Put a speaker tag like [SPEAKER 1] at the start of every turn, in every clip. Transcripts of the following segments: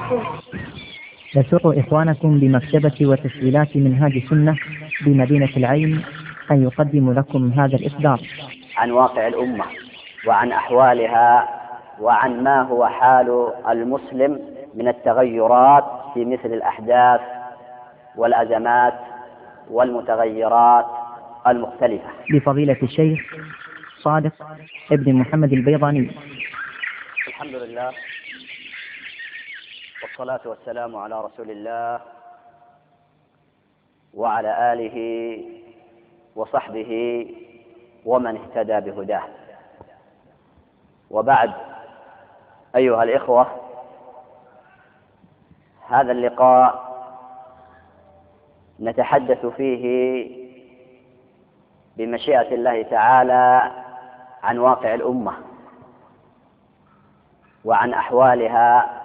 [SPEAKER 1] يسر إخوانكم بمكتبة وتسجيلات منهاج السنة بمدينة العين أن يقدم لكم هذا الإصدار
[SPEAKER 2] عن واقع الأمة وعن أحوالها وعن ما هو حال المسلم من التغيرات في مثل الأحداث والأزمات والمتغيرات المختلفة،
[SPEAKER 1] بفضيلة الشيخ صادق ابن محمد البيضاني.
[SPEAKER 2] الحمد لله والصلاة والسلام على رسول الله وعلى آله وصحبه ومن اهتدى بهداه، وبعد. أيها الإخوة، هذا اللقاء نتحدث فيه بمشيئة الله تعالى عن واقع الأمة وعن أحوالها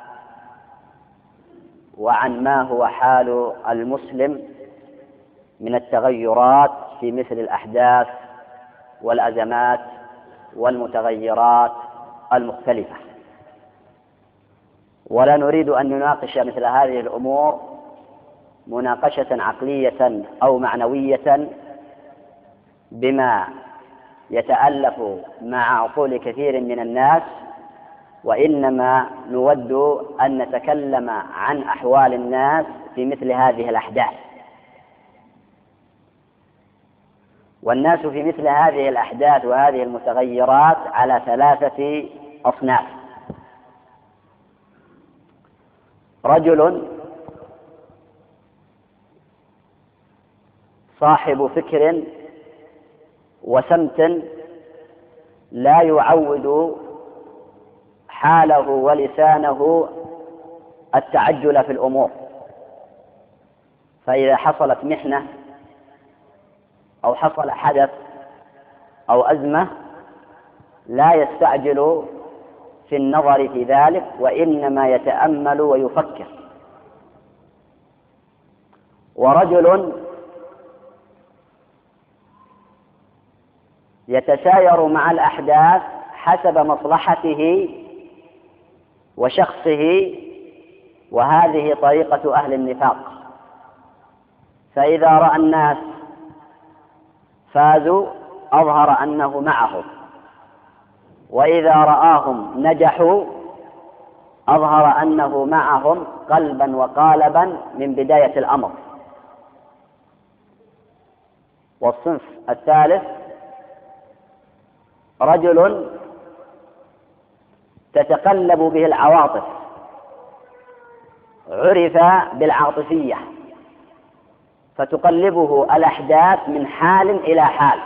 [SPEAKER 2] وعن ما هو حال المسلم من التغيرات في مثل الأحداث والأزمات والمتغيرات المختلفة. ولا نريد أن نناقش مثل هذه الأمور مناقشة عقلية أو معنوية بما يتألف مع عقول كثير من الناس، وإنما نود أن نتكلم عن أحوال الناس في مثل هذه الأحداث. والناس في مثل هذه الأحداث وهذه المتغيرات على 3 أصناف: رجل صاحب فكر وسمت لا يعود حاله ولسانه التعجل في الأمور، فإذا حصلت محنة أو حصل حدث أو أزمة لا يستعجل في النظر في ذلك، وإنما يتأمل ويفكر. ورجل يتساير مع الأحداث حسب مصلحته وشخصه، وهذه طريقة أهل النفاق. فإذا رأى الناس فازوا أظهر أنه معهم، وإذا رآهم نجحوا أظهر أنه معهم قلبا وقالبا من بداية الأمر. والصنف الثالث رجل تتقلب به العواطف، عرف بالعاطفية، فتقلبه الأحداث من حال إلى حال،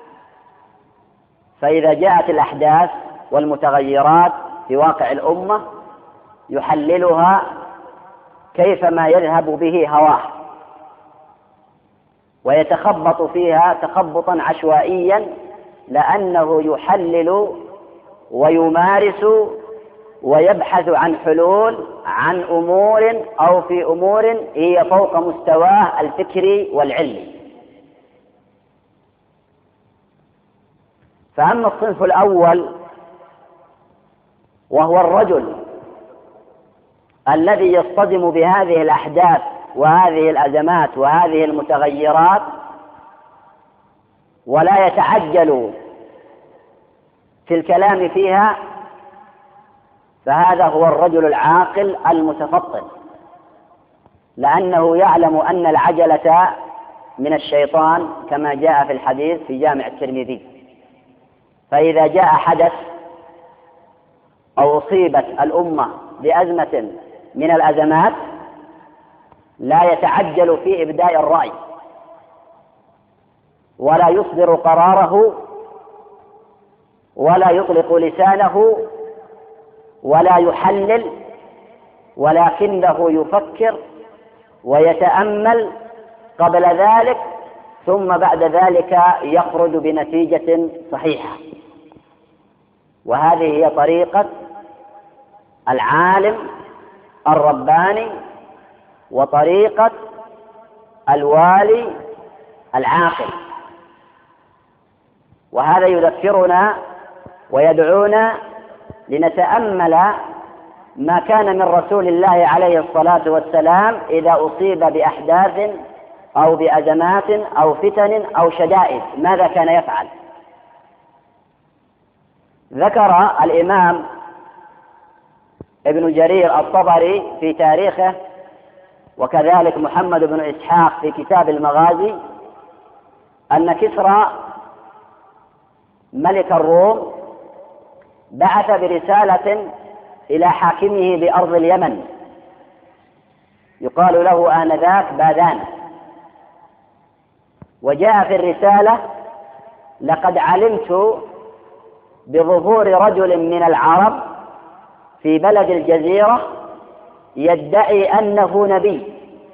[SPEAKER 2] فإذا جاءت الأحداث والمتغيرات في واقع الأمة يحللها كيفما يذهب به هواه، ويتخبط فيها تخبطا عشوائيا، لأنه يحلل ويمارس ويبحث عن حلول عن أمور أو في أمور هي فوق مستواه الفكري والعلمي. فأما الصنف الأول وهو الرجل الذي يصطدم بهذه الأحداث وهذه الأزمات وهذه المتغيرات ولا يتعجل في الكلام فيها، فهذا هو الرجل العاقل المتفطن، لأنه يعلم أن العجلة من الشيطان كما جاء في الحديث في جامع الترمذي. فإذا جاء حدث أو أصيبت الأمة بأزمة من الأزمات لا يتعجل في إبداء الرأي، ولا يصدر قراره، ولا يطلق لسانه، ولا يحلل، ولكنه يفكر ويتأمل قبل ذلك، ثم بعد ذلك يخرج بنتيجة صحيحة. وهذه هي طريقة العالم الرباني وطريقة الوالي العاقل. وهذا يذكرنا ويدعونا لنتأمل ما كان من رسول الله عليه الصلاة والسلام إذا أصيب بأحداث أو بأزمات أو فتن أو شدائد ماذا كان يفعل. ذكر الإمام ابن جرير الطبري في تاريخه وكذلك محمد بن إسحاق في كتاب المغازي أن كسرى ملك الروم بعث برسالة إلى حاكمه بأرض اليمن يقال له آنذاك باذان، وجاء في الرسالة: لقد علمت بظهور رجل من العرب في بلد الجزيرة يدعي أنه نبي،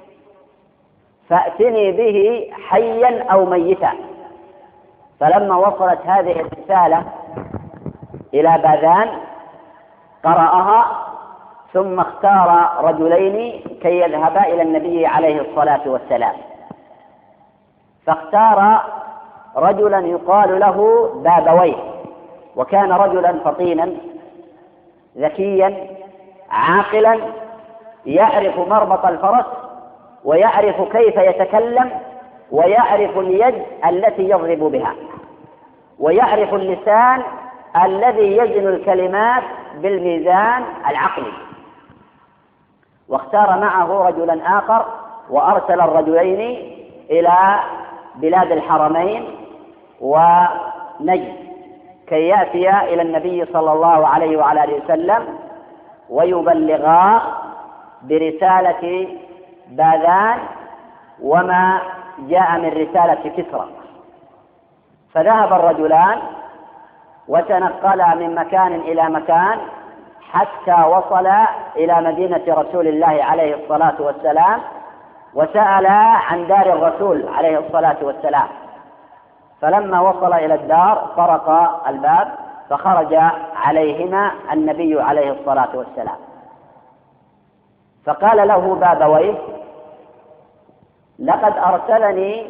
[SPEAKER 2] فأتني به حيا أو ميتا. فلما وصلت هذه الرسالة إلى باذان قرأها، ثم اختار رجلين كي يذهبا إلى النبي عليه الصلاة والسلام، فاختار رجلا يقال له بابويه، وكان رجلا فطينا ذكيا عاقلا يعرف مربط الفرس ويعرف كيف يتكلم ويعرف اليد التي يضرب بها ويعرف اللسان الذي يزن الكلمات بالميزان العقلي. واختار معه رجلا آخر وأرسل الرجلين إلى بلاد الحرمين ونجد كي يأتيا إلى النبي صلى الله عليه وعلى آله وسلم ويبلغا برسالة باذان وما جاء من رسالة كسرى. فذهب الرجلان وتنقلا من مكان إلى مكان حتى وصلا إلى مدينة رسول الله عليه الصلاة والسلام، وسألا عن دار الرسول عليه الصلاة والسلام. فلما وصل إلى الدار طرق الباب فخرج عليهما النبي عليه الصلاة والسلام، فقال له بابويه: لقد أرسلني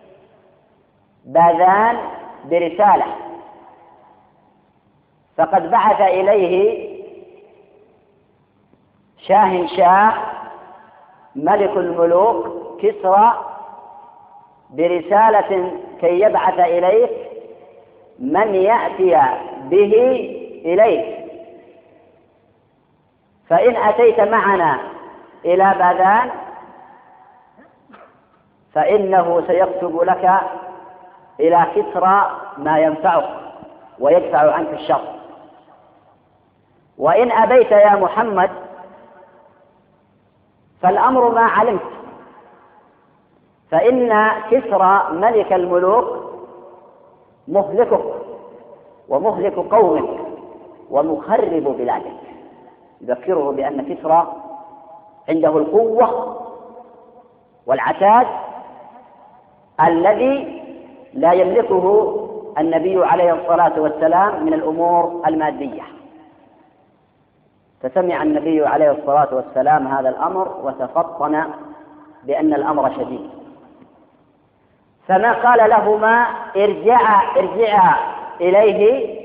[SPEAKER 2] باذان برسالة، فقد بعث إليه شاهنشاه ملك الملوك كسرى برسالة كي يبعث إليك من يأتي به إليك، فإن أتيت معنا إلى باذان فإنه سيكتب لك إلى كسرى ما ينفعك ويدفع عنك الشر، وإن أبيت يا محمد فالأمر ما علمت، فإن كسرى ملك الملوك مهلكك ومهلك قومك ومخرب بلادك. يذكره بأن كسرى عنده القوة والعتاد الذي لا يملكه النبي عليه الصلاة والسلام من الأمور المادية. فسمع النبي عليه الصلاة والسلام هذا الأمر وتفطن بأن الأمر شديد، فما قال لهما ارجعا إليه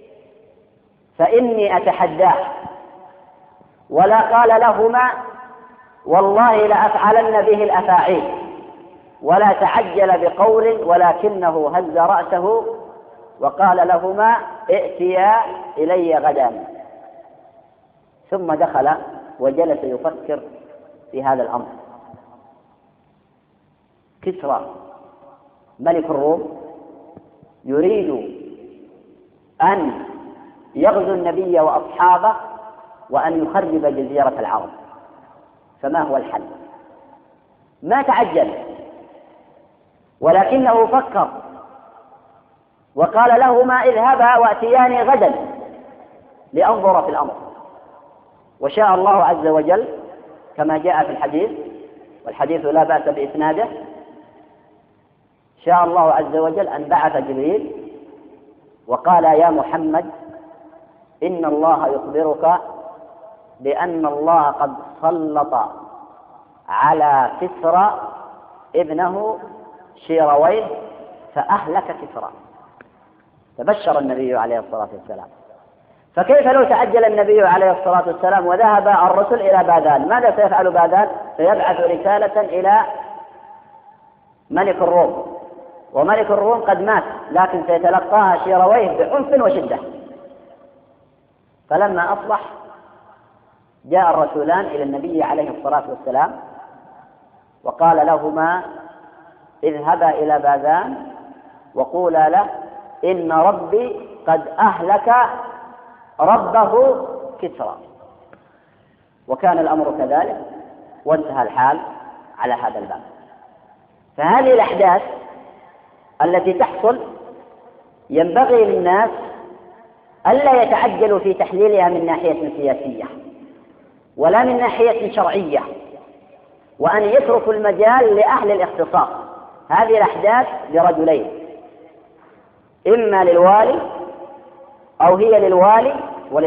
[SPEAKER 2] فإني أتحداه، ولا قال لهما والله لأفعلن به الأفاعيل، ولا تعجل بقول ولكنه هز رأسه وقال لهما ائتيا إلي غدا. ثم دخل وجلس يفكر في هذا الأمر. كسرى ملك الروم يريد أن يغزو النبي وأصحابه وأن يخرب جزيرة العرب، فما هو الحل؟ ما تعجل، ولكنه فكر وقال لهما اذهبا واتياني غدا لأنظر في الأمر. وشاء الله عز وجل كما جاء في الحديث، والحديث لا بأس بإسناده، شاء الله عز وجل أن بعث جبريل وقال يا محمد إن الله يخبرك بأن الله قد سلط على كسرى ابنه شيرويه فأهلك كسرى. تبشر النبي عليه الصلاة والسلام، فكيف لو تعجل النبي عليه الصلاة والسلام وذهب الرسل إلى باذان؟ ماذا سيفعل باذان؟ سيبعث رسالة إلى ملك الروم، وملك الروم قد مات، لكن سيتلقاها شيرويه بعنف وشدة. فلما أصبح جاء الرسولان إلى النبي عليه الصلاة والسلام وقال لهما: اذهبا إلى باذان وقولا له إن ربي قد أهلك ربه كسرى. وكان الأمر كذلك، وانتهى الحال على هذا الباب. فهذه الأحداث التي تحصل ينبغي للناس ألا يتعجلوا في تحليلها من ناحية سياسية ولا من ناحية شرعية، وأن يتركوا المجال لأهل الاختصاص. هذه الأحداث لرجلين، إما للوالي أو هي للوالي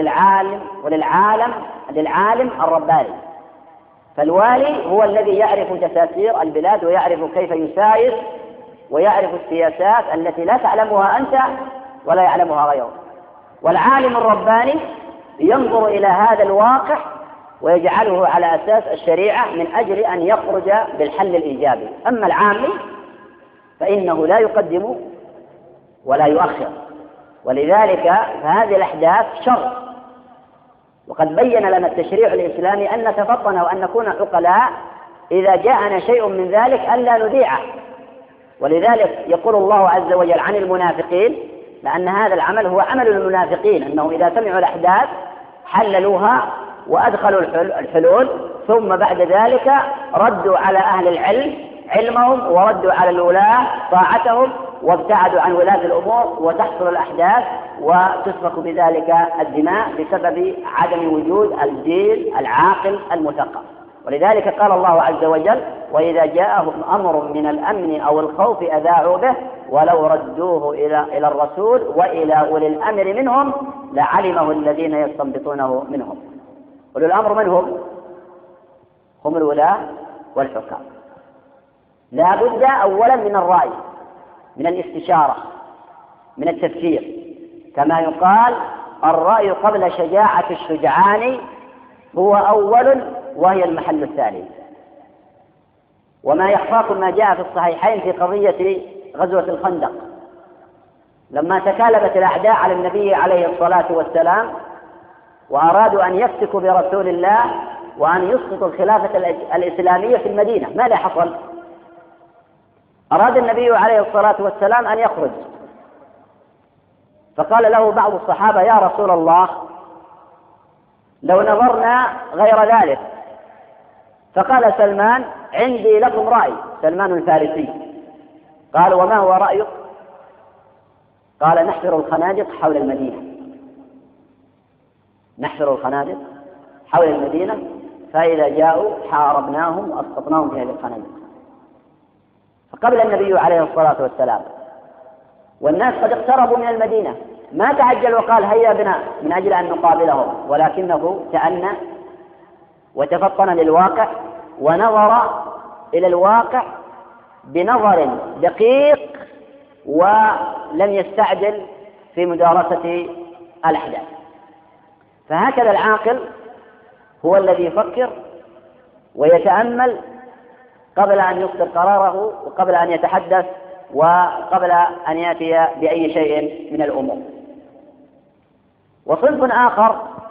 [SPEAKER 2] للعالم الرباني. فالوالي هو الذي يعرف تساسير البلاد ويعرف كيف يساير ويعرف السياسات التي لا تعلمها أنت ولا يعلمها غيرك. والعالم الرباني ينظر إلى هذا الواقع ويجعله على أساس الشريعة من أجل أن يخرج بالحل الإيجابي. أما العامي فإنه لا يقدم ولا يؤخر. ولذلك فهذه الأحداث شر، وقد بين لنا التشريع الإسلامي أن نتفطن وأن نكون عقلاء إذا جاءنا شيء من ذلك ألا نذيعه. ولذلك يقول الله عز وجل عن المنافقين، لأن هذا العمل هو عمل المنافقين، أنهم إذا سمعوا الأحداث حللوها وأدخلوا الحلول، ثم بعد ذلك ردوا على أهل العلم علمهم وردوا على الولاة طاعتهم وابتعدوا عن ولاة الأمور، وتحصل الأحداث وتسفك بذلك الدماء بسبب عدم وجود الجيل العاقل المثقف. ولذلك قال الله عز وجل: وإذا جاءهم أمر من الأمن أو الخوف أذاعوا به ولو ردوه إلى الرسول وإلى أولي الأمر منهم لعلمه الذين يستنبطونه منهم. أولي الأمر من هم الولاة والحكام. لا بد أولا من الرأي، من الاستشارة، من التفكير، كما يقال: الرأي قبل شجاعة الشجعان هو أول وهي المحل الثاني. وما يخفاكم ما جاء في الصحيحين في قضية غزوة الخندق، لما تكالبت الأعداء على النبي عليه الصلاة والسلام وأرادوا أن يفتكوا برسول الله وأن يسقطوا الخلافة الإسلامية في المدينة، ماذا حصل؟ أراد النبي عليه الصلاة والسلام أن يخرج، فقال له بعض الصحابة: يا رسول الله لو نظرنا غير ذلك. فقال سلمان: عندي لكم رأي. سلمان الفارسي قال: وما هو رأيك؟ قال: نحفر الخنادق حول المدينة، نحفر الخنادق حول المدينة، فإذا جاءوا حاربناهم وأسقطناهم في هذه الخنادق. فقبل النبي عليه الصلاة والسلام والناس قد اقتربوا من المدينة، ما تعجل وقال: هيا بنا من أجل أن نقابلهم، ولكنه تأنى وتفطن للواقع ونظر إلى الواقع بنظر دقيق ولم يستعجل في مدارسة الأحداث. فهكذا العاقل هو الذي يفكر ويتأمل قبل أن يصدر قراره وقبل أن يتحدث وقبل أن يأتي بأي شيء من الأمور. وصنف آخر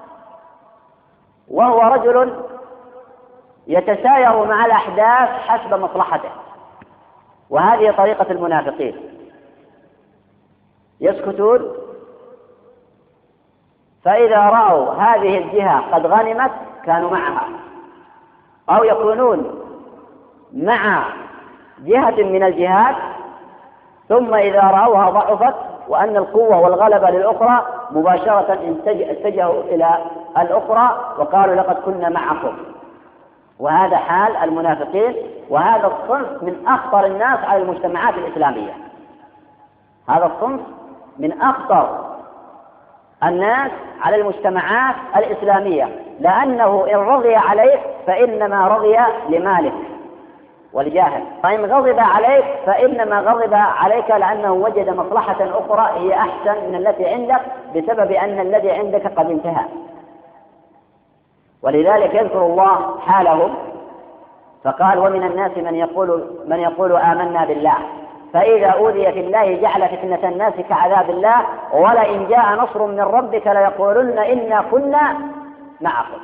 [SPEAKER 2] وهو رجل يتساير مع الأحداث حسب مصلحته، وهذه طريقة المنافقين، يسكتون، فإذا رأوا هذه الجهة قد غنمت كانوا معها، أو يكونون مع جهة من الجهات، ثم إذا رأوها ضعفت وأن القوة والغلبة للأخرى مباشرة اتجهوا إلى الأخرى وقالوا: لقد كنا معكم. وهذا حال المنافقين، وهذا الصنف من أخطر الناس على المجتمعات الإسلامية. هذا الصنف من أخطر الناس على المجتمعات الإسلامية، لأنه إن رضي عليه فإنما رضي لمالك والجاهل. فإن غضب عليك فإنما غضب عليك لأنه وجد مصلحة أخرى هي أحسن من التي عندك بسبب أن الذي عندك قد انتهى. ولذلك يذكر الله حالهم فقال: ومن الناس من يقول آمنا بالله فإذا أوذي في الله جعل فتنة الناس كعذاب الله ولئن جاء نصر من ربك ليقولن إنا كنا معكم.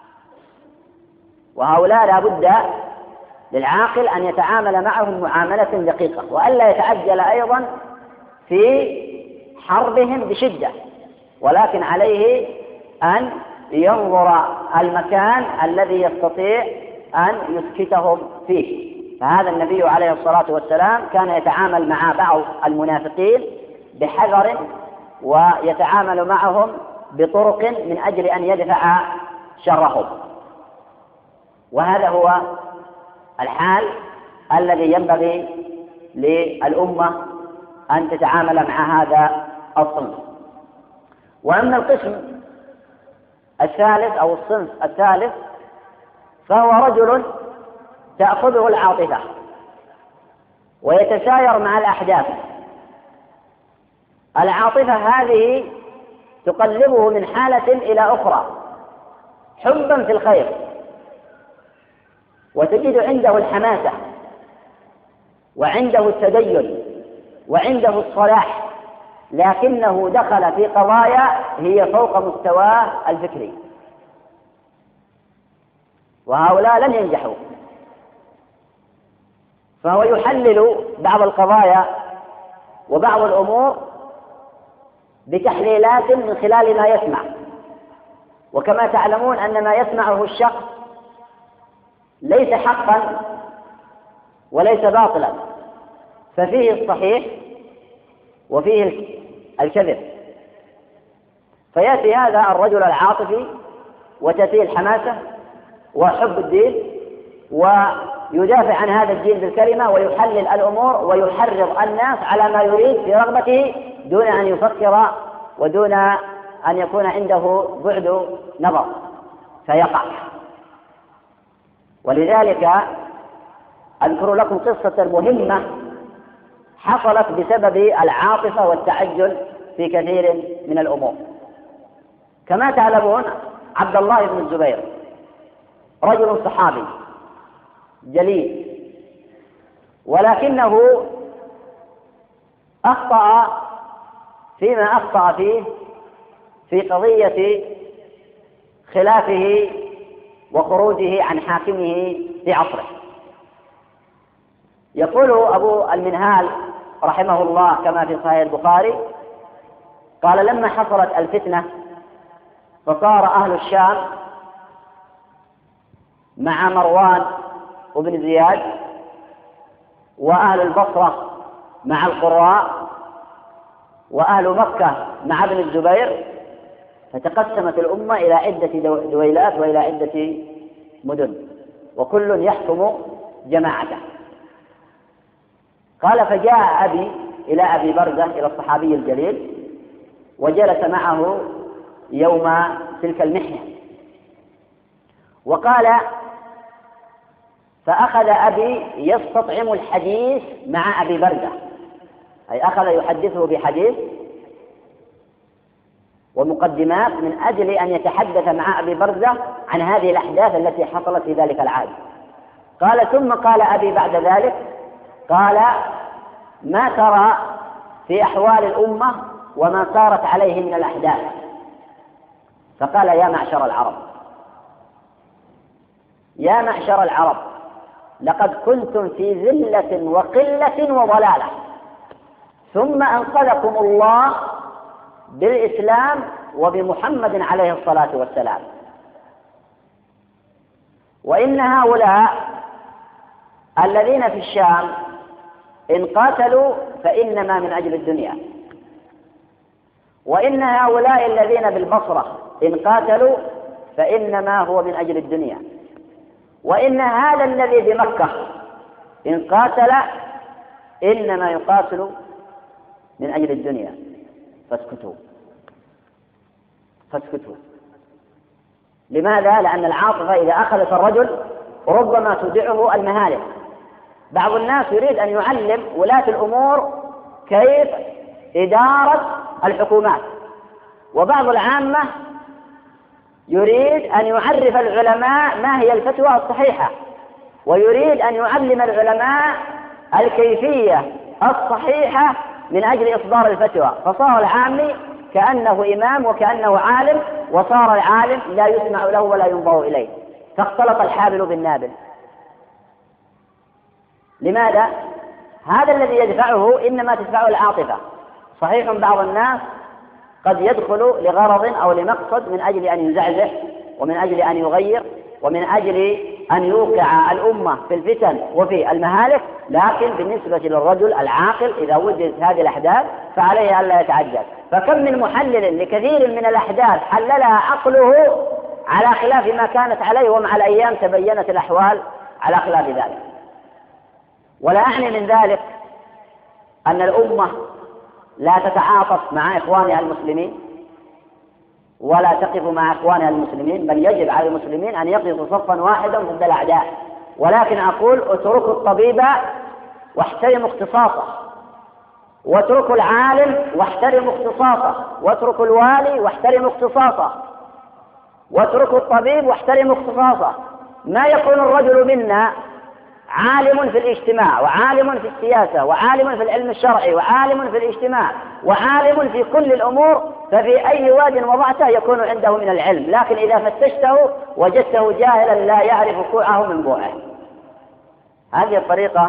[SPEAKER 2] وهؤلاء لا بد للعاقل أن يتعامل معهم معاملة دقيقة، وألا يتعجل أيضا في حربهم بشدة، ولكن عليه أن ينظر المكان الذي يستطيع أن يسكتهم فيه. فهذا النبي عليه الصلاة والسلام كان يتعامل مع بعض المنافقين بحذر ويتعامل معهم بطرق من أجل أن يدفع شرهم، وهذا هو الحال الذي ينبغي للأمة أن تتعامل مع هذا الصنف. وأما القسم الثالث أو الصنف الثالث فهو رجل تأخذه العاطفة ويتساير مع الأحداث. العاطفة هذه تقلبه من حالة إلى أخرى حبا في الخير، وتجد عنده الحماسة وعنده التدين وعنده الصلاح، لكنه دخل في قضايا هي فوق مستواه الفكري، وهؤلاء لن ينجحوا. فهو يحلل بعض القضايا وبعض الأمور بتحليلات من خلال ما يسمع، وكما تعلمون أن ما يسمعه الشخص ليس حقا وليس باطلا، ففيه الصحيح وفيه الكذب. فيأتي هذا الرجل العاطفي وتأتيه الحماسة وحب الدين ويدافع عن هذا الدين بالكلمة ويحلل الأمور ويحرض الناس على ما يريد في رغبته دون أن يفكر ودون أن يكون عنده بعد نظر فيقع. ولذلك أذكر لكم قصة مهمة حصلت بسبب العاطفة والتعجل في كثير من الأمور. كما تعلمون عبد الله بن الزبير رجل صحابي جليل، ولكنه أخطأ فيما أخطأ فيه في قضية خلافه وخروجه عن حاكمه في عصره. يقول أبو المنهال رحمه الله كما في صحيح البخاري قال: لما حصلت الفتنة فصار أهل الشام مع مروان وابن زياد، وأهل البصرة مع القراء، وأهل مكة مع ابن الزبير، فتقسمت الأمة إلى عدة دويلات وإلى عدة مدن، وكل يحكم جماعته. قال: فجاء أبي إلى أبي برزة إلى الصحابي الجليل وجلس معه يوم تلك المحنة، وقال: فأخذ أبي يستطعم الحديث مع أبي برزة، أي أخذ يحدثه بحديث ومقدمات من أجل أن يتحدث مع أبي برزة عن هذه الأحداث التي حصلت في ذلك العام. قال: ثم قال أبي بعد ذلك، قال: ما ترى في أحوال الأمة وما صارت عليه من الأحداث؟ فقال: يا معشر العرب، يا معشر العرب، لقد كنتم في ذلة وقلة وضلالة، ثم أنقذكم الله بالإسلام وبمحمد عليه الصلاة والسلام، وإن هؤلاء الذين في الشام إن قاتلوا فإنما من أجل الدنيا، وإن هؤلاء الذين بالبصرة إن قاتلوا فإنما هو من أجل الدنيا، وإن هذا الذي بمكة إن قاتل إنما يقاتل من أجل الدنيا، فاسكتوا. لماذا؟ لأن العاطفة إذا أخذت الرجل ربما تودعه المهالك، بعض الناس يريد أن يعلم ولاة الأمور كيف إدارة الحكومات، وبعض العامة يريد أن يعرف العلماء ما هي الفتوى الصحيحة، ويريد أن يعلم العلماء الكيفية الصحيحة من أجل إصدار الفتوى، فصار العامي كأنه إمام وكأنه عالم، وصار العالم لا يسمع له ولا ينظر إليه، فاختلط الحابل بالنابل. لماذا؟ هذا الذي يدفعه إنما تدفعه العاطفة. صحيح بعض الناس قد يدخل لغرض أو لمقصد من أجل أن يزعزع ومن أجل أن يغير ومن أجل أن يوقع الأمة في الفتن وفي المهالك، لكن بالنسبة للرجل العاقل إذا وجدت هذه الأحداث فعليه ألا يتعجل. فكم من محلل لكثير من الأحداث حللها عقله على خلاف ما كانت عليه، ومع الأيام تبينت الأحوال على خلاف ذلك. ولا أعني من ذلك أن الأمة لا تتعاطف مع إخوانها المسلمين ولا تقف مع إخوانها المسلمين، بل يجب على المسلمين أن يقفوا صفا واحدا ضد الأعداء. ولكن أقول اتركوا الطبيب واحترموا اختصاصه، واتركوا العالم واحترموا اختصاصه، واتركوا الوالي واحترموا اختصاصه، واتركوا الطبيب واحترموا اختصاصه. ما يكون الرجل منا عالم في الاجتماع، وعالم في السياسة، وعالم في العلم الشرعي، وعالم في الاجتماع، وعالم في كل الأمور، ففي أي واد وضعته يكون عنده من العلم، لكن إذا فتشته وجدته جاهلا لا يعرف كوعه من بوعه. هذه الطريقة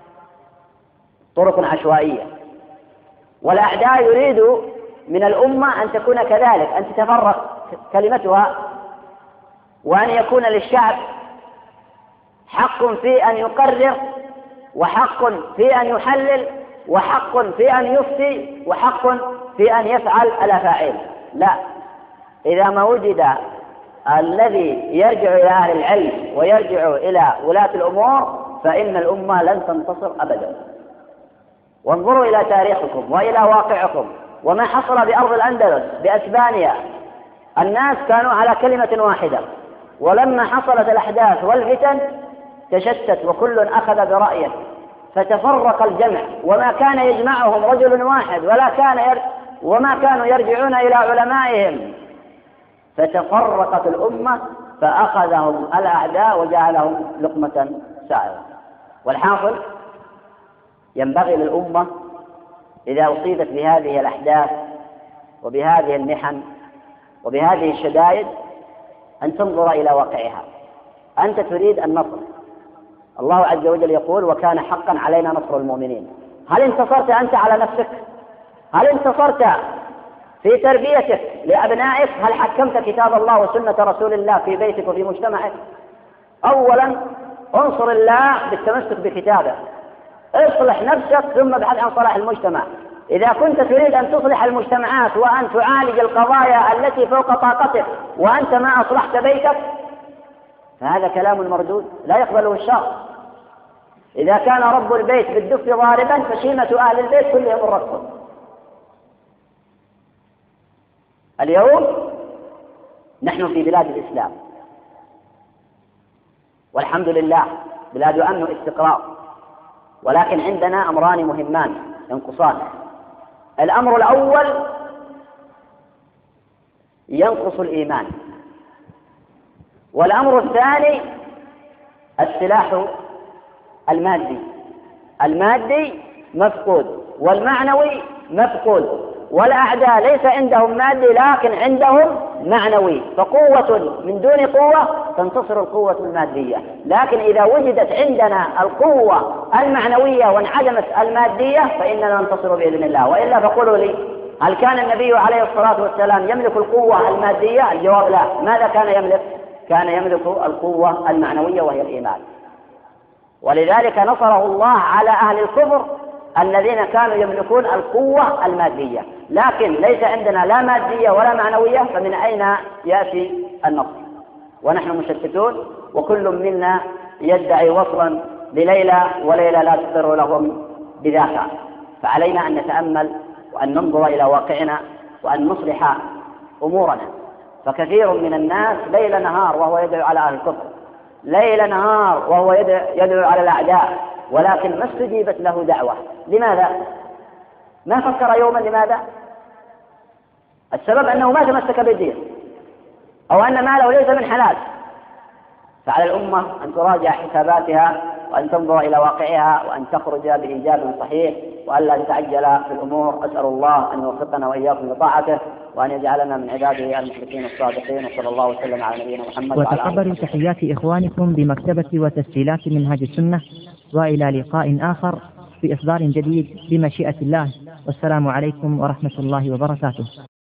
[SPEAKER 2] طرق عشوائية، والأعداء يريدوا من الأمة أن تكون كذلك، أن تتفرق كلمتها، وأن يكون للشعب حق في أن يقرر، وحق في أن يحلل، وحق في أن يفتي، وحق في أن يفعل الأفاعيل. لا، إذا ما وجد الذي يرجع إلى أهل العلم ويرجع إلى ولاة الأمور فإن الأمة لن تنتصر أبدا. وانظروا إلى تاريخكم وإلى واقعكم وما حصل بأرض الأندلس بأسبانيا. الناس كانوا على كلمة واحدة، ولما حصلت الأحداث والفتن تشتت وكل أخذ برأيه، فتفرق الجمع، وما كان يجمعهم رجل واحد وما كانوا يرجعون إلى علمائهم، فتفرقت الأمة فأخذهم الأعداء وجعلهم لقمة سائغة. والحاصل ينبغي للأمة إذا أصيبت بهذه الأحداث وبهذه المحن وبهذه الشدائد أن تنظر إلى واقعها. أنت تريد النصر، الله عز وجل يقول وكان حقا علينا نصر المؤمنين. هل انتصرت أنت على نفسك؟ هل انتصرت في تربيتك لأبنائك؟ هل حكمت كتاب الله وسنة رسول الله في بيتك وفي مجتمعك؟ أولا انصر الله بالتمسك بكتابه، اصلح نفسك ثم ابحث عن صلاح المجتمع. إذا كنت تريد أن تصلح المجتمعات وأن تعالج القضايا التي فوق طاقتك وأنت ما أصلحت بيتك فهذا كلام مردود لا يقبله الشرع. إذا كان رب البيت بالدف ضاربا فشيمة أهل البيت كلهم الرقص. اليوم نحن في بلاد الإسلام والحمد لله بلاد أمن واستقرار، ولكن عندنا أمران مهمان ينقصان. الأمر الأول ينقص الإيمان، والأمر الثاني السلاح المادي مفقود والمعنوي مفقود، والأعداء ليس عندهم مادي لكن عندهم معنوي، فقوة من دون قوة تنتصر القوة المادية. لكن إذا وجدت عندنا القوة المعنوية وانعدمت المادية فإننا ننتصر بإذن الله. وإلا فقولوا لي هل كان النبي عليه الصلاة والسلام يملك القوة المادية؟ الجواب لا. ماذا كان يملك؟ كان يملك القوة المعنوية وهي الإيمان. ولذلك نصره الله على أهل الكفر الذين كانوا يملكون القوة المادية، لكن ليس عندنا لا مادية ولا معنوية، فمن أين يأتي النصر؟ ونحن مشتتون وكل منا يدعي وصلا لليلى وليلى لا تقر لهم بذاك. فعلينا أن نتأمل وأن ننظر إلى واقعنا وأن نصلح أمورنا. فكثير من الناس ليل نهار وهو يدعو على أهل الكفر، ليل نهار وهو يدعو على الأعداء، ولكن ما استجيبت له دعوة. لماذا؟ ما فكر يوما لماذا؟ السبب أنه ما تمسك بالدين أو أن ماله ليس من حلال. فعلى الأمة أن تراجع حساباتها وأن تنظر إلى واقعها وأن تخرج بإيجاب صحيح وألا تتعجل في الأمور. أسأل الله أن يوفقنا وإياكم لطاعته وأن يجعلنا من عباده المخلصين الصادقين، وصلى الله وسلم على نبينا محمد.
[SPEAKER 1] وتقبلوا تحيات إخوانكم بمكتبة وتسجيلات منهاج السنة، وإلى لقاء آخر في إصدار جديد بمشيئة الله، والسلام عليكم ورحمة الله وبركاته.